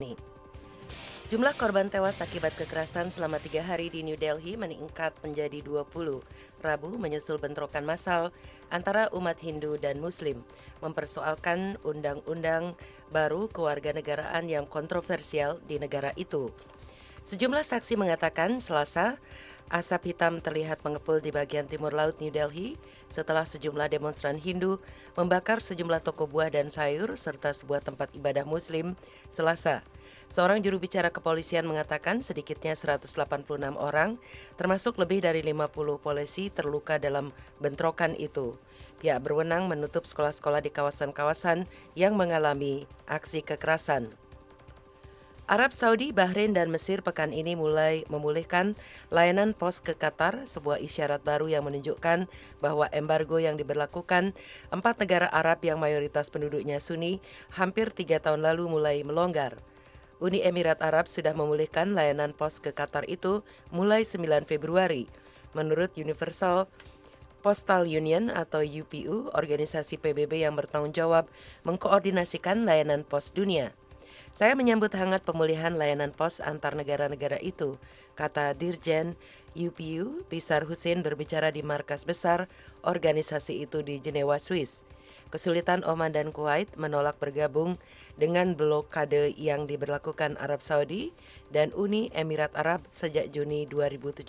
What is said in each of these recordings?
Jumlah korban tewas akibat kekerasan selama 3 hari di New Delhi meningkat menjadi 20. Rabu menyusul bentrokan massal antara umat Hindu dan Muslim, mempersoalkan undang-undang baru kewarganegaraan yang kontroversial di negara itu. Sejumlah saksi mengatakan Selasa, asap hitam terlihat mengepul di bagian timur laut New Delhi setelah sejumlah demonstran Hindu membakar sejumlah toko buah dan sayur serta sebuah tempat ibadah Muslim Selasa. Seorang juru bicara kepolisian mengatakan sedikitnya 186 orang, termasuk lebih dari 50 polisi terluka dalam bentrokan itu. Pihak berwenang menutup sekolah-sekolah di kawasan-kawasan yang mengalami aksi kekerasan. Arab Saudi, Bahrain, dan Mesir pekan ini mulai memulihkan layanan pos ke Qatar, sebuah isyarat baru yang menunjukkan bahwa embargo yang diberlakukan 4 negara Arab yang mayoritas penduduknya Sunni hampir 3 tahun lalu mulai melonggar. Uni Emirat Arab sudah memulihkan layanan pos ke Qatar itu mulai 9 Februari. Menurut Universal Postal Union atau UPU, organisasi PBB yang bertanggung jawab mengkoordinasikan layanan pos dunia. Saya menyambut hangat pemulihan layanan pos antar negara-negara itu, kata Dirjen UPU, Pisar Hussein berbicara di markas besar organisasi itu di Jenewa, Swiss. Kesulitan Oman dan Kuwait menolak bergabung dengan blokade yang diberlakukan Arab Saudi dan Uni Emirat Arab sejak Juni 2017.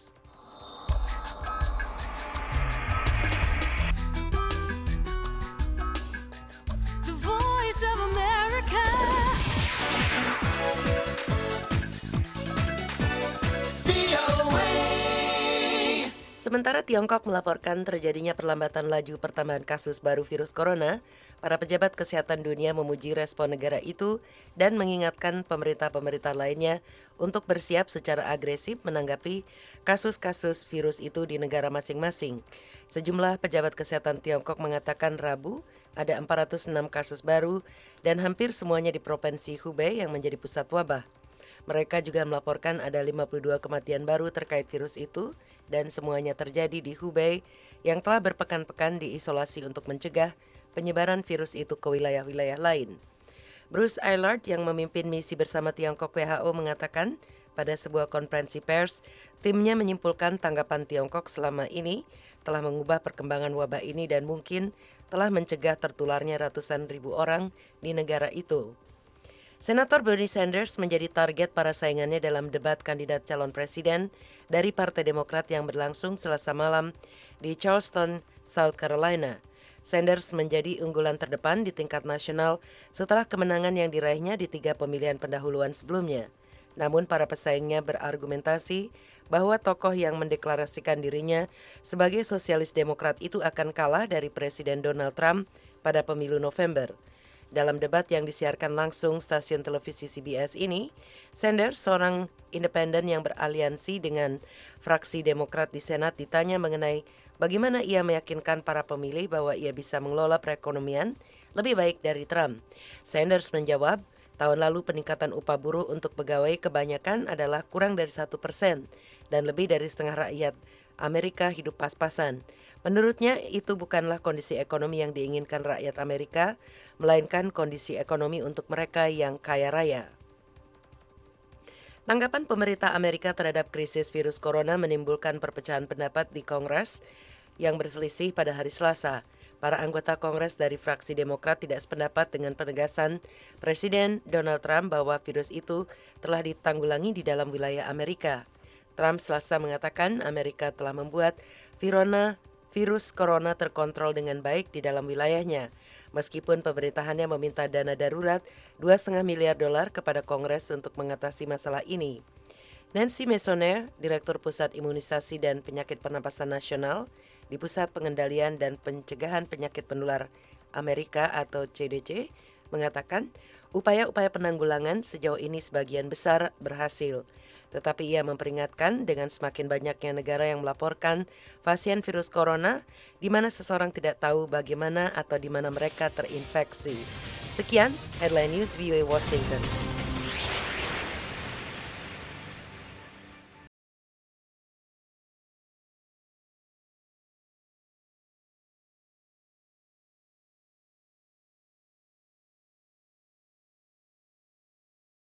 The Voice of America. Sementara Tiongkok melaporkan terjadinya perlambatan laju pertambahan kasus baru virus corona, para pejabat kesehatan dunia memuji respon negara itu dan mengingatkan pemerintah-pemerintah lainnya untuk bersiap secara agresif menanggapi kasus-kasus virus itu di negara masing-masing. Sejumlah pejabat kesehatan Tiongkok mengatakan Rabu ada 406 kasus baru dan hampir semuanya di Provinsi Hubei yang menjadi pusat wabah. Mereka juga melaporkan ada 52 kematian baru terkait virus itu dan semuanya terjadi di Hubei yang telah berpekan-pekan diisolasi untuk mencegah penyebaran virus itu ke wilayah-wilayah lain. Bruce Aylward yang memimpin misi bersama Tiongkok WHO mengatakan pada sebuah konferensi pers, timnya menyimpulkan tanggapan Tiongkok selama ini telah mengubah perkembangan wabah ini dan mungkin telah mencegah tertularnya ratusan ribu orang di negara itu. Senator Bernie Sanders menjadi target para saingannya dalam debat kandidat calon presiden dari Partai Demokrat yang berlangsung Selasa malam di Charleston, South Carolina. Sanders menjadi unggulan terdepan di tingkat nasional setelah kemenangan yang diraihnya di 3 pemilihan pendahuluan sebelumnya. Namun para pesaingnya berargumentasi bahwa tokoh yang mendeklarasikan dirinya sebagai sosialis demokrat itu akan kalah dari Presiden Donald Trump pada pemilu November. Dalam debat yang disiarkan langsung stasiun televisi CBS ini, Sanders, seorang independen yang beraliansi dengan fraksi Demokrat di Senat, ditanya mengenai bagaimana ia meyakinkan para pemilih bahwa ia bisa mengelola perekonomian lebih baik dari Trump. Sanders menjawab, tahun lalu peningkatan upah buruh untuk pegawai kebanyakan adalah kurang dari 1% dan lebih dari setengah rakyat Amerika hidup pas-pasan. Menurutnya itu bukanlah kondisi ekonomi yang diinginkan rakyat Amerika, melainkan kondisi ekonomi untuk mereka yang kaya raya. Tanggapan pemerintah Amerika terhadap krisis virus corona menimbulkan perpecahan pendapat di Kongres yang berselisih pada hari Selasa. Para anggota Kongres dari fraksi Demokrat tidak sependapat dengan penegasan Presiden Donald Trump bahwa virus itu telah ditanggulangi di dalam wilayah Amerika. Trump Selasa mengatakan Amerika telah membuat virus corona terkontrol dengan baik di dalam wilayahnya, meskipun pemerintahannya meminta dana darurat $2,5 miliar kepada Kongres untuk mengatasi masalah ini. Nancy Messonnier, Direktur Pusat Imunisasi dan Penyakit Pernapasan Nasional di Pusat Pengendalian dan Pencegahan Penyakit Penular Amerika atau CDC, mengatakan upaya-upaya penanggulangan sejauh ini sebagian besar berhasil. Tetapi ia memperingatkan dengan semakin banyaknya negara yang melaporkan pasien virus corona di mana seseorang tidak tahu bagaimana atau di mana mereka terinfeksi. Sekian Headline News VOA Washington.